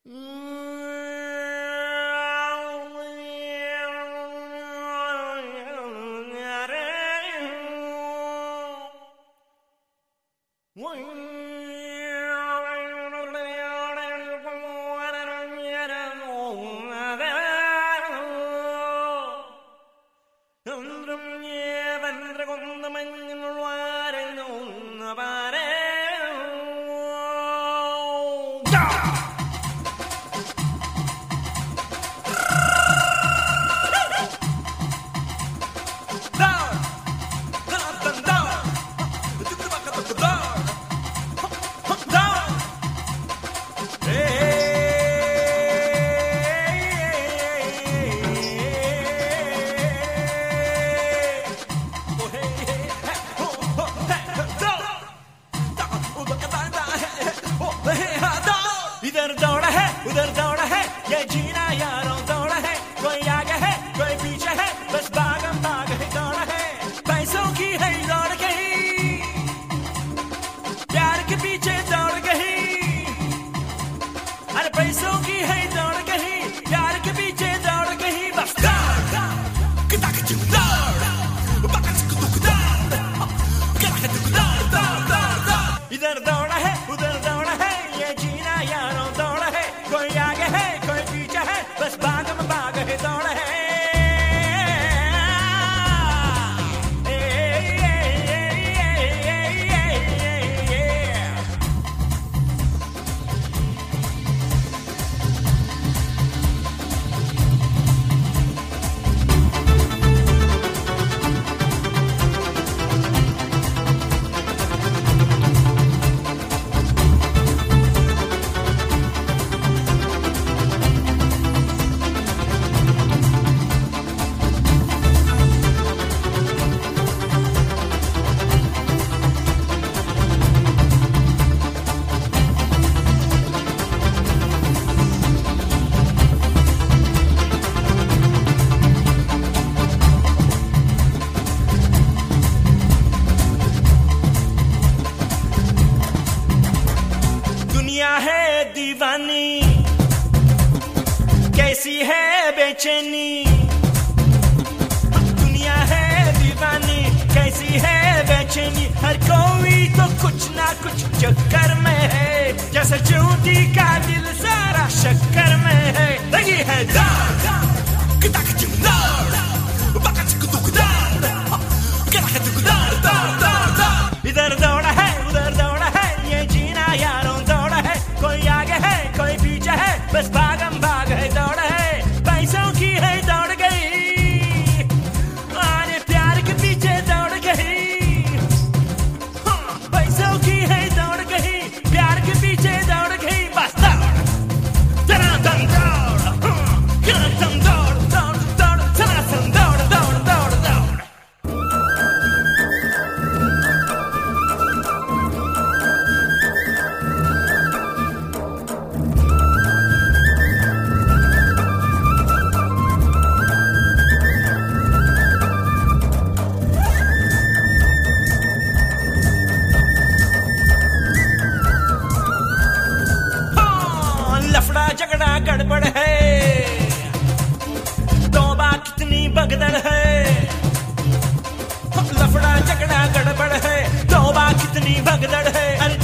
इधर दौड़ा है उधर दौड़ा है ये जीना यारों दौड़ा है, कोई आगे है कोई पीछे है, बस भागम भाग है दौड़ा है। पैसों की है दौड़ गई, प्यार के पीछे दौड़ गई। अरे पैसों की है दौड़ गई, प्यार के पीछे दौड़ गई। बस इधर दौड़ा है उधर दौड़ा है ये जीना यारों दौड़ा है, कोई आगे है कोई पीछे है, बस भागम भाग है दौड़ा है। दुनिया है दीवानी, कैसी है बेचैनी। दुनिया है दीवानी, कैसी है बेचैनी। हर कोई तो कुछ ना कुछ चक्कर में है, जैसे चूंटी का दिल सारा शक्कर में है। लगी है इधर दौड़ा है उधर दौड़ा है ये जीना यारों दौड़ा है, कोई आगे है कोई पीछे है, बस भागम भाग है दौड़ा है। पैसों की है दौड़ गई, अरे प्यार के पीछे दौड़ गई। पैसों की है दौड़ गई, प्यार के पीछे दौड़ गई। बस दौड़ लफड़ा झगड़ा गड़बड़ है, तौबा कितनी भगदड़ है। लफड़ा झगड़ा गड़बड़ है, तौबा कितनी भगदड़ है।